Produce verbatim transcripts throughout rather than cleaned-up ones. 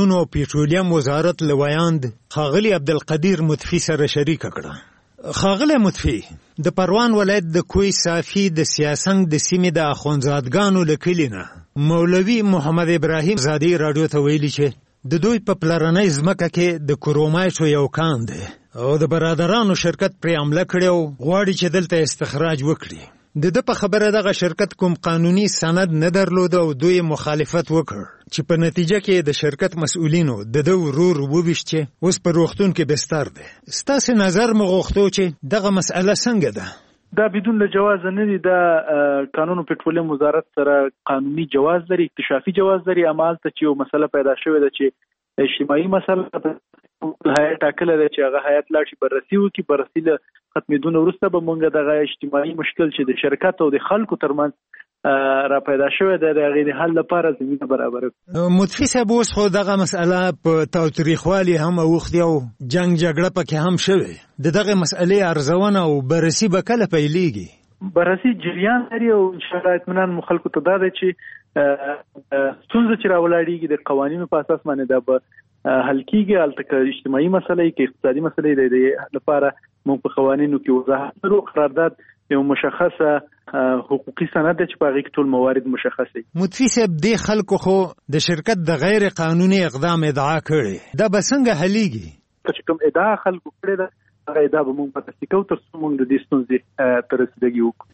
کانونو او پېټرولیم وزارت لویاند ښاغلي عبدالقدیر مطفي سره شریکه کړه. ښاغلی مطفي، د پروان ولایت د کوی صافي د سیاسنګ د سیمې د اخوندزادګانو له کلي نه مولوي محمد ابراهیم زادي راډیو ته ویلي چې د دوی په پلرنۍ ځمکه کې د کرومایټو یو کان دی او د برادرانو شرکت پرې حمله کړې او غواړي چې دلته استخراج وکړي. د ده په خبره دغه شرکت کوم قانوني سند نه درلود او دوی مخالفت وکړ چې په نتیجه کې د شرکت مسؤلینو د ده ورور وویشت چې اوس په روغتون کې بستر دی. ستاسې نظر مو غوښتو چې دغه مسئله څنګه ده؟ دا بدون له جواز نه دي. دا قانون پټرولیم وزارت سره قانوني جواز لري، اکتشافي جواز لري. امالته چې یو مسله پیدا شوې ده چې اجتماعي مسله هیئت ټاکله ده چې هغه هیئت لاړ شي بررسي وکړي. بررسي له ختمېدون وروسته به موږ دغه اجتماعي مشکل چې د شرکت او د خلکو ترمنځ را پیدا شوی دی د هغې د حل لپاره زمینه برابره کړو. مطفي صاحب، اوس خو دغه مسئله په تاوتریخوالي هم اوښتې او جنګ جګړه پکې هم شوې. د دغې مسئلې ارزونه او بررسي به کله پیلېږي؟ بررسي جریان لري او انشاءالله اطمینان مو خلکو ته دا دی چې ستونزه چې راولاړېږي د قوانینو په اساس باندې دا به حل کېږي. هلته که اجتماعي مسله که اقتصادي مسله دی د لپاره موږ په قوانینو کې وضاحت لرو. قرارداد یو مشخصه حقوقي سند دی چې په هغې کې ټول موارد مشخص دي. مطفي صاحب، دې خلکو خو د شرکت د غیر قانوني اقدام ادعا کړې، دا به څنګه حلیږي؟ چې کوم ادعا خلکو کړې ده هغه ادعا به موږ په تصدیق کوو تر څو موږ د دې ستونزې ته رسیدګي وکړو.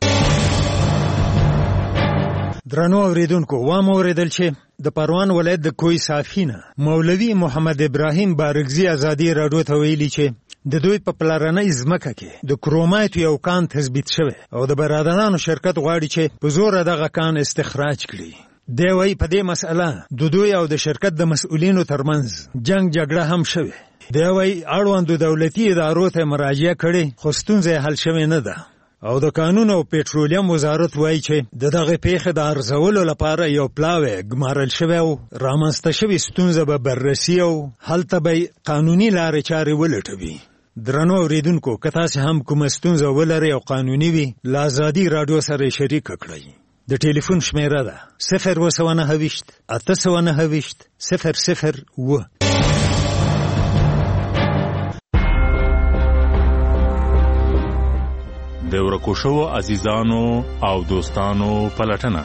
درنو اوریدونکو، وام اوریدل چې د پروان ولایت د کوی صافي نه مولوي محمد ابراهیم بارګزي ازادي راډیو ته ویلي چې د دوی په پلرنۍ ځمکه کې د کرومایټ یو کان تثبیت شوی او د برادرانو شرکت غواړي چې په زوره دغه کان استخراج کړي. دی وایي په دې مسئله د دوی او د شرکت د مسؤلینو ترمنځ جنګ جګړه هم شوې. دی وایي اړوندو دولتي ادارو ته مراجعه کړې خو ستونزه حل شوې نه ده او د قانون او پېټرولیم وزارت وایي چې د دغه پیښې د ارزولو لپاره یو پلاوی ګمارل شوی او رامنځته شوې ستونزه به بررسي او هلته به قانوني لارې چارې ولټوي. درنو اوریدونکو، که تاسې هم کومه ستونزه ولرئ او قانوني وي، له ازادي راډیو سره یې شریکه کړئ. د ټلیفون شمیره ده صفر اوه سوه نهه ویشت اته سوه نهه ویشت صفر صفر اوه. د ورکو شوو عزیزانو او دوستانو پلټنه.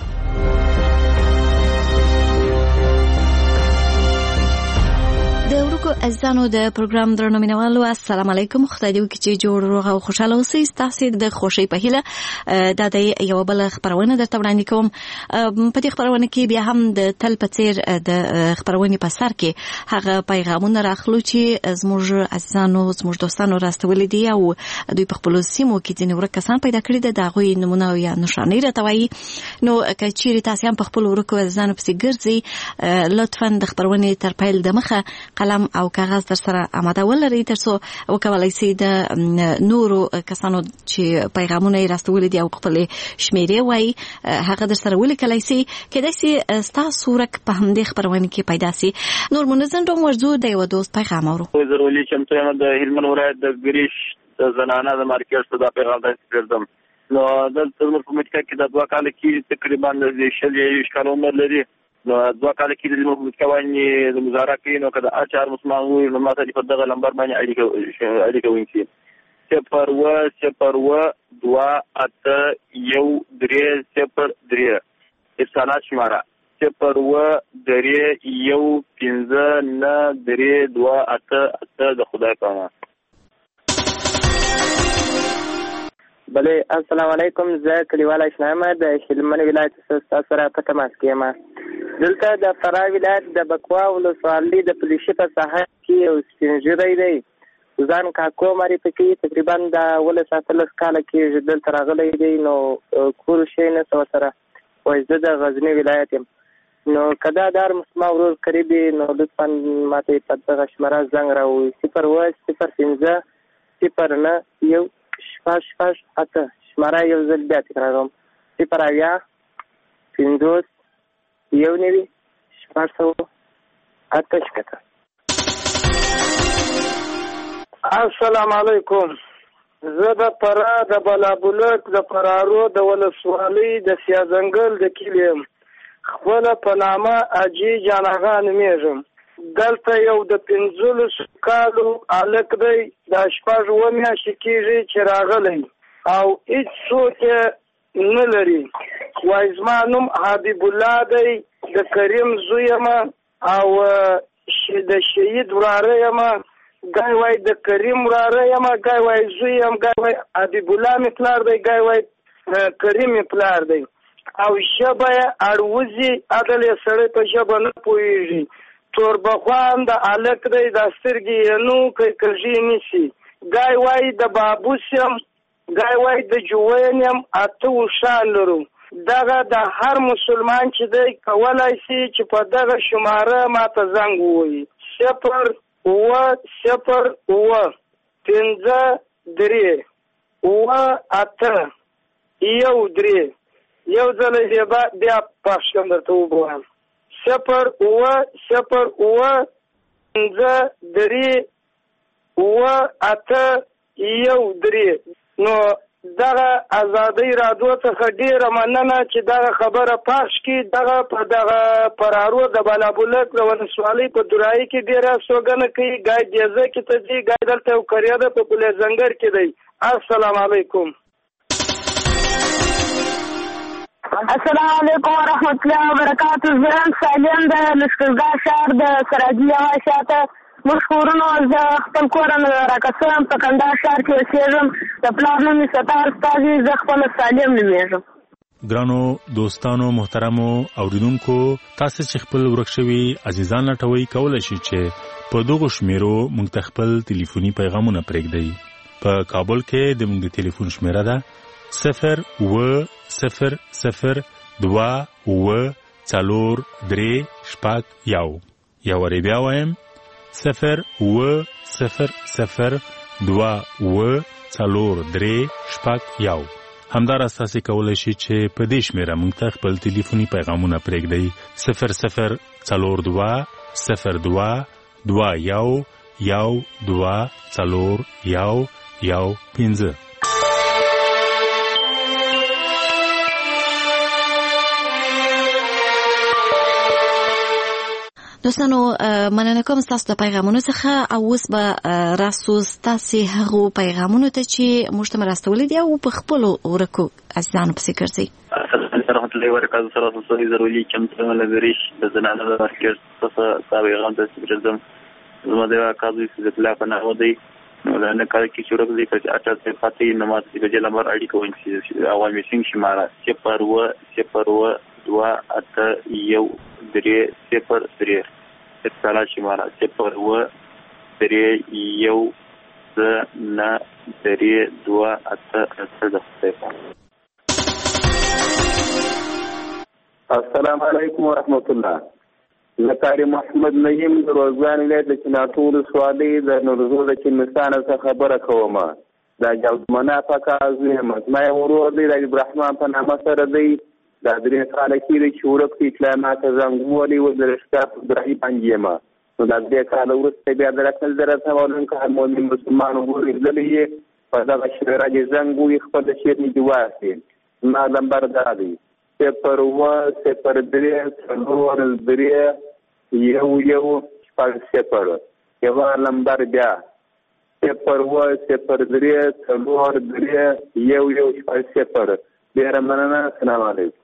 د ورکو عزیزانو د پروګرام درنو مینوالو، السلام علیکم. خدای دې وکړي چې جوړ روغ او خوشاله اوسئ. ستاسې د خوښۍ په هیله دا د یوه بله خپرونه درته وړاندې کوم. په دې خپرونه کې بیا هم د تل په څېر د خپرونې په سر کې هغه پیغامونه راخلو چې زموږ عزیزانو زموږ دوستانو راستولي دي او دوی په خپلو سیمو کې ځینې ورک کسان پیدا کړي دي، د هغوی نمونه یا نښانۍ راته وایي. نو که چیرې تاسې هم په خپلو ورکو عزیزانو پسې ګرځئ، لطفا د خپرونې تر پیل دمخه قلم او کاغذ در سره آماده ولرئ تر څو وکولای شئ د نورو کسانو چې پیغامونه یې راستولي دي او خپلې شمیرې وایي هغه در سره ولیکلی شئ. کیدای شي ستاسو ورک په همدې خپرونې کې پیدا شي. نور منظم ډوم ورځو د یوه دوست پیغام اورو. زه ولي چمتو یم د هلمند ولایت د ګریش د زنانه د مارکیټ څخه دا پیغام درته کړم. نو دلته زموږ په مټکا کې د دوه کاله کې تقریبا د شل یویشت کاله عمر لري. نو دوه کاله کې د زموږ په مټکا باندې د مزاره کوي. نو که د اچار مسلمان وي نو ماته په دغه لمبر باندې اړیکه اړیکه ونیسي. صفر اوه صفر اوه دوه اته یو درې صفر درې ارسالات شماره صفر اوه درې یو پنځه نه درې دوه اته اته د خدای په امان. بله السلام علیکم. زه کلیوال اشنا یم د هلمند ولایت څخه سره په تماس کې یم. دلته د فراه ولایت د بکوا ولسوالۍ د پولیسي په ساحه کې یو سپین ږیری دی ځان کاکو معرفي کوي. تقریبا د اوولس اتلس کاله کېږي دلته راغلی دی. نو کور شی نشته ورسره. وایي زه د غزني ولایت یم. نو که دا دار مسما ورور قریب وي نو لطفا ماته یې په دغه شمېره زنګ راووایي صفر اوه صفر پنځه صفر نه یو شپږ شپږ اته. شمېره یو ځل بیا تکراروم صفر اویا پنځوس یو نوي شپږ سوه اته شپېته. السلام علیکم. زه د فراه د بلابلک د فرارو د ولسوالۍ د سیاځنګل د کلي یم. خپله په نامه اجي جان اغا نومېږم. دلته یو د پنځلسو کالو هلک دی، دا شپږ اووه میاشتې کېږي چې راغلی او هېڅ څوک یې نه لري. وایي زما نوم حبیب الله دی، د کریم زوی یم او د شهید وراره یم. ګای وایي د کریم وراره یم، ګای وایي زوی یم، ګای وایي حبیب الله مې پلار دی، ګای وایي کریم مې پلار دی. او ژبه یې اړوځي، عدل یې سړی په ژبه نه پوهېږي. توربخوان د هلک دی، دا سترګې یې نو کوي کږې نیسي. ګای وایي د بابوس یم، ګای وایي د جوین یم، اته اوښان لرو. دغه د هر مسلمان چې دی کولی سي چې په دغه شماره ماته زنګ ووهي: صفر اووه صفر اووه پنځه درې اووه اته یو درې. یو ځل یې بیا پخش کړم درته وګورم: صفر اووه صفر اووه پنځه درې اووه اته یو درې. نو دغه ازادۍ راډیو څخه ډېره مننه چې دغه خبره پخش کړي. دغه په دغه پرارو د بالابلک د ولسوالۍ په درایي کې ډېره استوګنه کوي. ګای دیزه کې ته ځي، ګای دلته یو کریا ده په پل زنګر کې دی. السلام علیکم. السلام علیکم ورحمت الله وبرکاتو. زه سالم د لښکرګاه ښار د سراجي هوا شاته مشکورونو. زه خپل کور نه راکسم، په کندهار ښار کې اوسېږم. د پلار نوم مې ستار استازي، زه خپله سالم نومېږم. ګرانو دوستانو محترمو اوریدونکو، تاسو چې خپل ورک شوي عزیزان لټوئ کولی شئ چې په دغو شمیرو موږ ته خپل ټلیفوني پیغامونه پرېږدئ. په کابل کې د موږ د ټلیفون شمیره ده صفر اووه صفر صفر دوه اووه څلور درې شپږ یو. یا وارې بیا وایم: صفر اووه صفر صفر دوه اووه څلور درې شپږ یو. همداراز تاسې کولی شئ چې په دې شمېره موږ ته خپل ټلیفوني پیغامونه پرېږدئ: صفر صفر څلور دوه صفر دوه دوه یو یو دوه څلور یو یو پنځه. دوستانو مننه کوم ستاسو د پیغامونو څخه. او اوس به راسو ستاسو هغو پیغامونو ته چې موږ ته راستولي دي او په خپلو ورکو عزیزانو پسې ګرځئ. السلام ورحمت الله وبرکاتو. سره تاسو ضروري کوم څه لګریش د زنانه د مارکیټ څخه پیغام ته سپیشل زما د کاظم فضل الله په نامه دی. نو نه کار کې شروع دي چې اټه څه پاتې نماز د جلا مر اړي کوي چې اول میسنګ شماره صفر و صفر و دوه اته یو درې صفر درې. استعلا شماره صفر و درې یو نه درې دوه اته اته د صفر. السلام علیکم ورحمت الله. زکاری محمد نعیم د روزګان ولایت د چنارتو ولسوالۍ د نورزو د چنستان څخه خبره کوم. دا جوړمنه پکا زویم ما ورور دی د ابراهیم په نامه سره دی. دا درې کاله کېږي چې ورک اطلاعات زنګولي و د رشتاق ابراهیم پنجیمه. نو دا درې کاله وروسته بیا د رسل درته ولن که مؤمن مسلمان ورغلی یې په دغه شمېره کې زنګ وي خپل شعر مې دی واسي. ما نمبر دا دی صفر اووه صفر درې څلور درې یو یو شپږ صفر. یوه نمبر بیا صفر اووه صفر درې څلور درې یو یو شپږ صفر. ډېره مننه. السلام علیکم.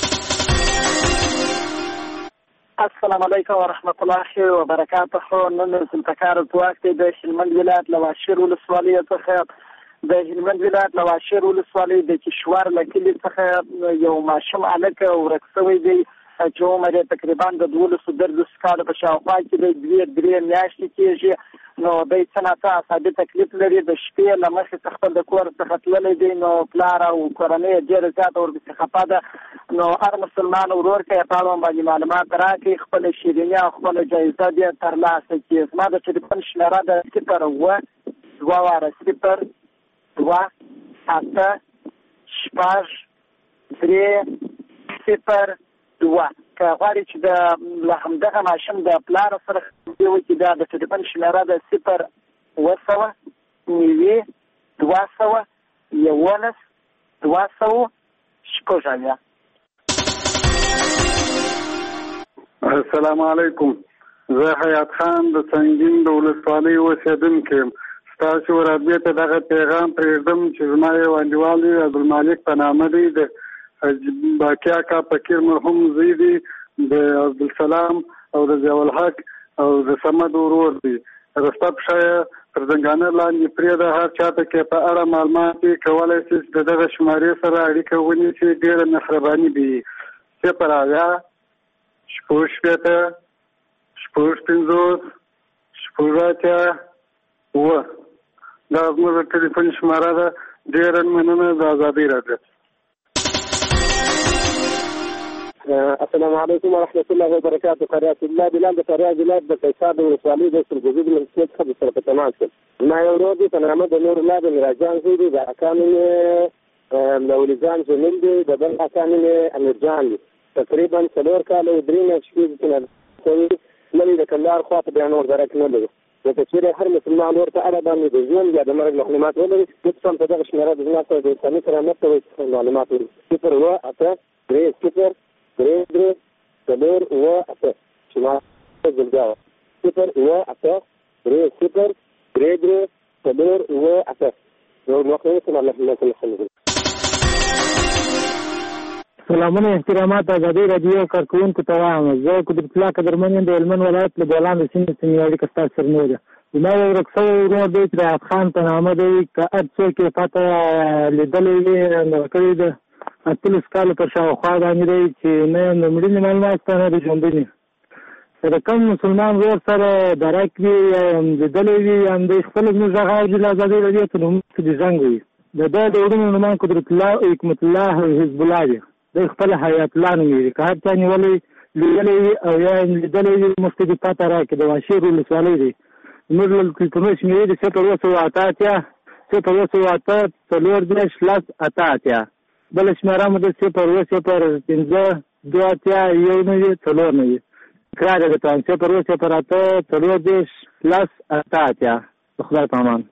السلام علیکم ورحمت الله وبرکاته. نن سلطکار ځواک دی د هلمند ولایت له واشیر ولسوالۍ څخه د هلمند ولایت له واشیر ولسوالۍ د کشور له کلي څخه یو ماشوم هلک ورک شوی دی چې عمر یې تقریبا د دولسو دېرشو کالو په شاوخوا کې دی. دوې درې میاشتې کېږي. نو دی څه ناڅه اعصابي تکلیف لري. د شپې له مخې څخه خپل د کور څخه تللی دی. نو پلار او کورنۍ یې ډېره زیاته ورپسې خفه ده. نو هر مسلمان ورور که یې په اړوند باندې معلومات راکړي، خپله شیریني او خپله جایزه دې ترلاسه کړي. زما د ټلیفون شمېره ده صفر اووه دوه واره صفر دوه اته شپږ درې صفر دوه. که غواړي چې د له همدغه ماشوم د پلار سره خبرې وکړي، دا د ټلیفون شمېره ده صفر اووه سوه نوي دوه سوه یولس دوه سوه شپږ اویا. السلام علیکم. زه حیات خان د سنګین د ولسوالۍ اوسېدونکی یم. ستاسو رابطې ته دغه پیغام پرېږدم چې زما یو انډیوال دی عبدالمالک په نامه دی، د باقي اکا فقیر مرحوم زوی دی، د عبدالسلام او د ضیاءالحق او د صمد ورور دی. رسته پښه یې تر زنګانه لاندې پرېږده. هر چاته کې په اړه معلومات یې کولی شي چې د دغه شمارې سره اړیکه ونیسي. ډېره مهرباني به وي. صفر اویا شپږ شپېته شپږ پنځوس شپږ اتیا اووه دا زموږ د ټلیفون شماره ده. ډېره مننه د ازادۍ راډیو. السلام علیکم ورحمة الله وبرکاته. قریات الله بلال د فاریاب ولایت د قیصار د ولسوالۍ د سرګوزي د مسجد څخه د سره په تماس شم. ما یو ورور دی په نامه د نور الله د میراجان زوی دی. د اکا نوم یې مولویزان جمیل دی، د بل اکا نوم یې امیرجان دی. تقریبا څلور کاله درې میاشتې کېږي چې کوي نوی د کندهار خوا په بیا نور دره کې نه لري. لکه چېرې هر مسلمان ور ته اړه باندې د ژوند یا د مرګ معلومات ولري، لطفا په دغه شمېره د زما سره د انساني کرامت ته معلومات ولري. صفر اووه اته درې صفر درې درې څلور اووه اته شماره جلګاوه. صفر اووه اته درې صفر درې درې څلور اووه اته. نور موقع یې الله الله خلک. سلامونه احترامات ازادۍ راډیو کارکوونکو ته وایم. زه قدرت الله قدرمن یم د هلمند ولایت له ګولان د سیمې څخه یې اړیکه ستاسو سره نه ده. زما یو ورک شوی ورور دی چې د حیات خان په نامه دی. که هر څوک یې پته لیدلی وي دغه کړی د اتلس کالو پر شاوخوا باندې دی چې نه یې د مړینې معلومات شته نه د ژوندونې. که د کوم مسلمان ورور سره درک وي یا یې لیدلی وي یا هم دی خپله زموږ غږ اوري له ازادۍ راډیو ته نو موږ ته دې زنګ وي. د ده د وړونو نومان قدرت الله حکمت الله حزب الله دی. دی خپل حیات الله نومېږي. که هر چا نیولی لیدلی وي او یا یې لیدلی وي موږ ته دې پته راکړي. د واشیر ولسوالۍ دی. زموږ له ټلیفونونو شمېرې دي صفر اووه سوه اته اتیا صفر اووه سوه اته څلور دېرش لس اته اتیا. بله شمېره مو ده صفر اووه صفر پنځه دوه اتیا یو نوي څلور نوي. تکرار یې درته وایم صفر اووه صفر اته څلور دېرش لس اته اتیا. د خدای په امان.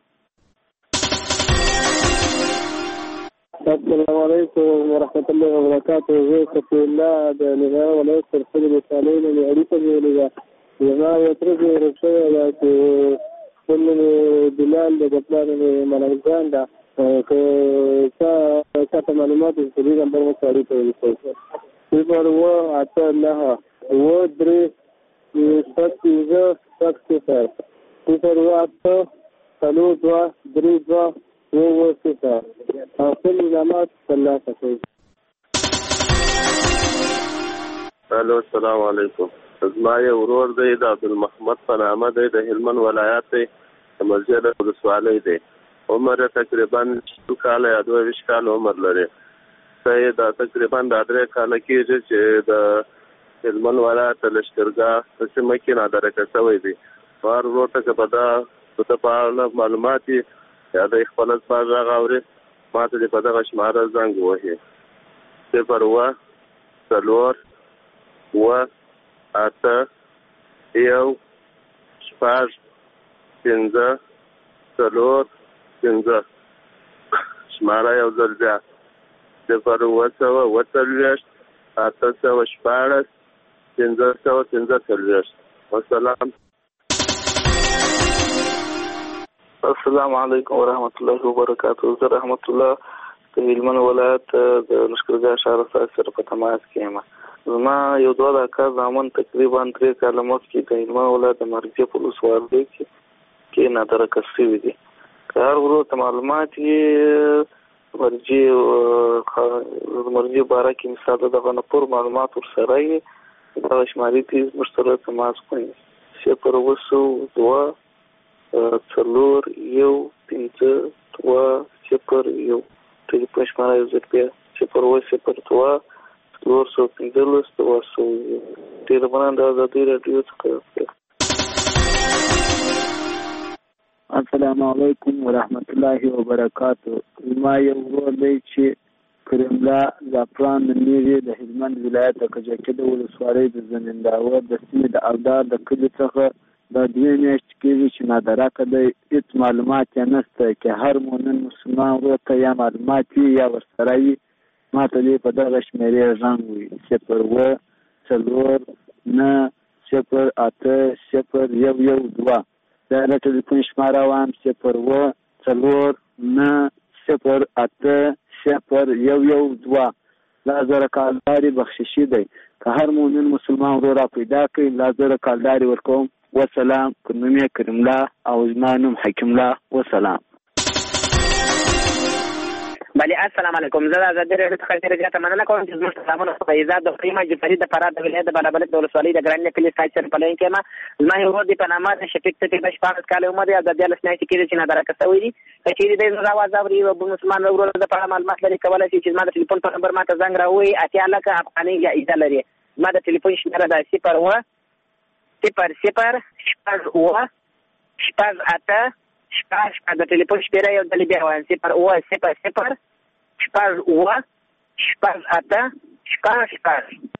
السلام علیکم ورحمة الله وبرکاته. زه صفي الله د ننګرهار ولایت سرخوږ ولسوالۍ نه مې اړیکه نیولې ده. زما یو تره مې ورک شوی ده چې خپل نوم یې بلال دی، د پلار نوم یې ملنګجان ده. که چا چاته معلومات وي په دې نمبر مو سره اړیکه ونیسئ. صفر اووه اته نهه اووه درې شپږ پنځه شپږ صفر. صفر اووه اته څلور دوه درې دوه اووه صفر. او خپل معلومات ترلاسه کړئ. الو السلام علیکم. زما یو ورور دی د عبدالمحمد په نامه دی، د هلمند ولایت دی، د مسجد ولسوالۍ دی. عمر یې تقریبا شل کاله یا دوه ویشت کاله عمر لري. ته یې دا تقریبا دا درې کاله کېږي چې د هلمند ولایت د لښکرګاه په سیمه کې نادرکه شوی دی. هر ورور ته که په دا د ده په اړه معلومات وي یا د خپل ځای غږ اوري ما ته دې په دغه شماره زنګ ووهي. صفر اووه څلور اووه اته یو شپږ پنځه څلور پنځه. شماره یو ځل بیا صفر اووه سوه اووه څلوېښت اته سوه شپاړس پنځه سوه پنځه څلوېښت. والسلام. السلام علیکم ورحمة الله وبرکاته. زه رحمت الله د هلمند ولایت د لښکرګاه ښار سره په تماس کې یم. زما یو دوه د اکا زامن تقریبا درې کاله مخکې د هلمند ولایت د مرجې په ولسوالۍ کې کې نادرکه شوي دي. که هر ورور ته معلومات یې مرجې مرجې باره کې مثال د دغه نه پور معلومات ورسره یې دغه شمارې ته زموږ سره تماس کوي. صفر اووه سوه دوه څلور یو پنځه دوه صفر یو. ټلیفون شماره یو ځل بیا صفر اووه صفر دوه څلور سوه پنځلس دوه سوه یو. ډېره مننه د ازادۍ راډیو څخه. السلام علیکم ورحمة الله وبرکاته. زما یو ورور دی چې کریم الله زعفران نومېږي، د هلمند ولایت د کجکي د ولسوالۍ د زمینداور د سیمې د اودار د کلي څخه دا دوې میاشتې کېږي چې نادرکه دی. هېڅ معلومات یې نشته. که هر مؤمن مسلمان ورور ته یا معلومات وي یا ورسره وي ما ته دې په دغه شمېرې غږ وي. صفر اووه څلور نه صفر اته صفر یو یو دوه. دا د ټلیفون شماره وایم صفر اوه څلور نه صفر اته صفر یو یو دوه. لا زره کالداري بخششي دی. که هر مؤمن مسلمان ورو را پیدا کړي لا زره کالداري ورکوم. وسلام. نوم یې کریم الله او زما نوم حکیم الله. وسلام. بله السلام علیکم. زه د ازادي راډیو څخه ډېره زیاته مننه کوم چې زموږ سلامونه په ایزاد د قیمه جعفري د فراه د ولایت د بالابلد د ولسوالۍ د ګرانۍ کلي سایټ سره په لین کې یم. زما یو ورور دی په نامه د شفیق څټي د شپاړس کاله عمر دی او د دیارلس میاشتې کېږي چې نادرکه شوی دی. که چېرې دی زما اواز اوري او مسلمان ورور د په اړه معلومات لري کولی شي چې زما د ټلیفون په نمبر ما ته زنګ راووهي. اتیا لکه افغانۍ جایزه لري. زما د ټلیفون شمېره ده صفر اوه صفر صفر شپږ اوه شپږ اته شپږ شپږ. د ټلیفون شمېره یو ځلې بیا وایم صفر اوه صفر صفر شپږ اوه شپږ اته شپږ شپږ.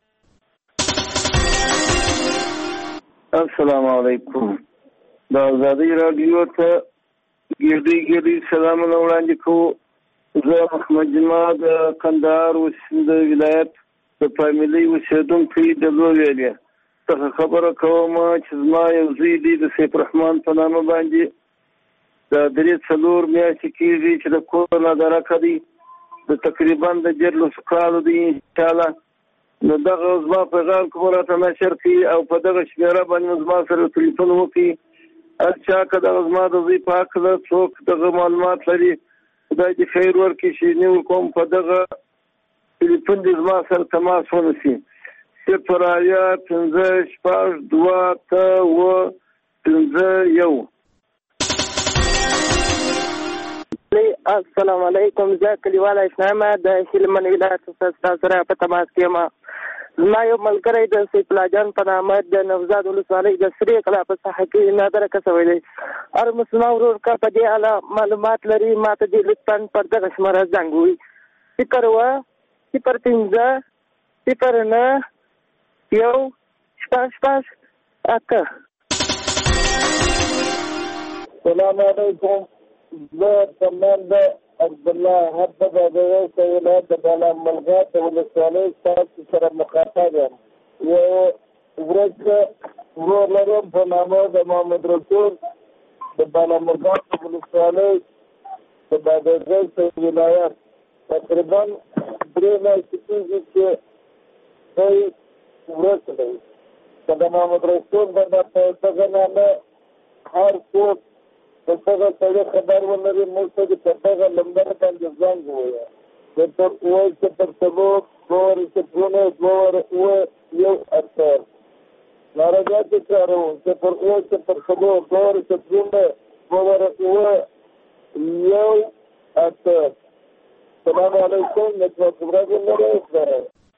السلام علیکم. د ازادي راډیو ته ګردي ګردي سلامونه وړاندې کوو. زه محمد جمعه د کندهار د ولایت د فامیلي اوسېدونکی د لویلې څخه خبره کوم چې زما یو زوی دی د سیف رحمان په نامه باندې د درې څلور میاشتې کېږي چې د کور نادرکه دی. د تقریبا د دیارلسو کالو دی انشاءالله. نو دغه زما پیغام کوم راته نشر کړي او په دغه شمېره باندې زما سره ټلیفون وکړي. هر چا که دغه زما د زوی په هکله څوک دغه معلومات لري خدای دې خیر ورکړي چې نیول کوم په دغه ټلیفون دې زما سره تماس ونیسي. صفر اویا پنځه شپږ دوه اته اوه پنځه یو. السلام علیکم. زه کلیواله اسلام د هلمند ولایت څخه سره په تماس کې یم. زما یو ملګری د سیف الله جان په نامه د نوزاد ولسوالۍ د سرې کلا په ساحه کې نادرکه شوی دی. هر مسلمان ورور که په دې اړه معلومات لري ما ته دې لطفا پر دغه شمېره زنګ ووهي. صفر اوه صفر پنځه صفر نه یو شپږ شپږ اته. السلام علیکم. زه تمام د عبدالله حبه د ولایت د بالاملغه د ولسوالۍ ستاسو سره مخاطب یم. یو ورځ ورور لرم په نامه د محمد رسول د بالاملغه د ولسوالۍ د بادغیس ولایت تقریبا درې میاشتې کېږي چې دی ورځ دی. که د محمد رسول باندې په دغه نامه هر څوک د دغه سړي خبر ولري موږ ته د په دغه نمبر باندې زنګ ووایه. صفر اوه صفر څلور دوه صفرونه دوه اوه یو اته. ناراضه تکراروم صفر اوه صفر څلور دوه صفرونه دوه اوه یو اته. السلام علیکم. نتورک ورځ لرئ.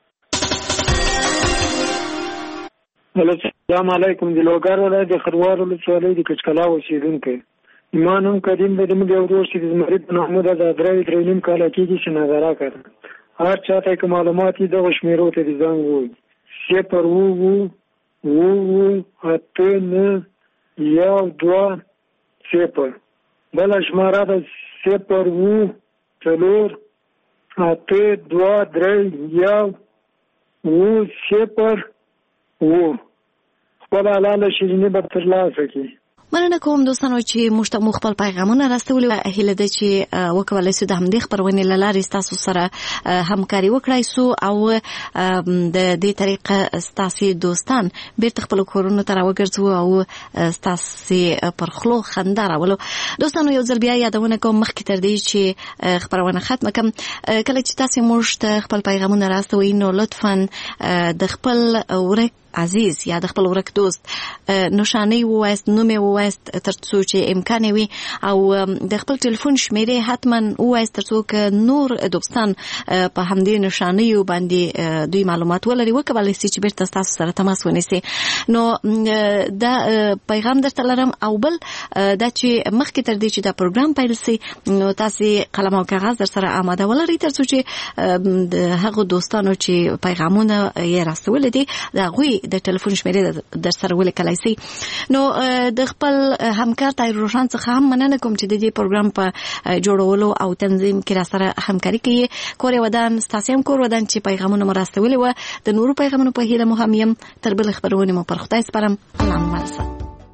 السلام علیکم. د لوګر ولایت د خروار ولسوالۍ د کچکلا اوسېدونکی. ما نوم کریم دی. زموږ یو ورور چې د زمري په نامه ده د درې درې نیم کاله کېږي چې نظرکه ده. هر چا ته که معلومات وي دغه شمېرو ته دې زنګ ووهي. صفر اوه اوه اوه اته نه یو دوه صفر. بله شماره ده صفر اوه څلور اته دوه درې یو اوه صفر اوه. خپل حلاله شیریني به ترلاسه کړي. مننه کوم دوستانو چې موږ ته مو خپل پیغامونه راستولي. هیله ده چې وکولای سو د همدې خبرونې له لارې ستاسو سره همکاري وکړای سو او د دې طریقه ستاسو دوستان بیرته خپل کورونو ته راوګرځو او ستاسو پر خلو خندا راولو. دوستانو یو ځل بیا یادونه کوم مخکې تر دې چې خبرونه ختمه کړم کله چې تاسو موږ ته خپل پیغامونه راستوي نو لطفاً د خپل ورک عزیز یا د خپل ورک دوست نشانه ووایست، نوم ووایست ترڅو چې امکان وي او د خپل ټلیفون شمیرې حتما ووایست ترڅو که نور دوستان په همدې نشانه باندې دوی معلومات ولري وکولای شي چې بیرته تاسو سره تماس ونیسي. نو دا پیغام درته لرم او بل دا چې مخکې تر دې چې دا پروګرام پیل شي نو تاسو قلم او کاغذ در سره آماده ولرئ ترڅو چې د هغو دوستانو چې پیغامونه یې راستول دي دا غوي د ټلیفون شمیرې در سره ولیکلای شئ. نو د خپل همکار طاهر روشن څخه هم مننه کوم چې د دې پروګرام په جوړولو او تنظیم کې را سره همکاري کوي. کور ودان ستاسو هم کور ودان چې پیغامونه مرستولې و د نورو پیغامونو په هیله مو هم يم. تر بل خبرونه مو پر خدای سپارم. الله مو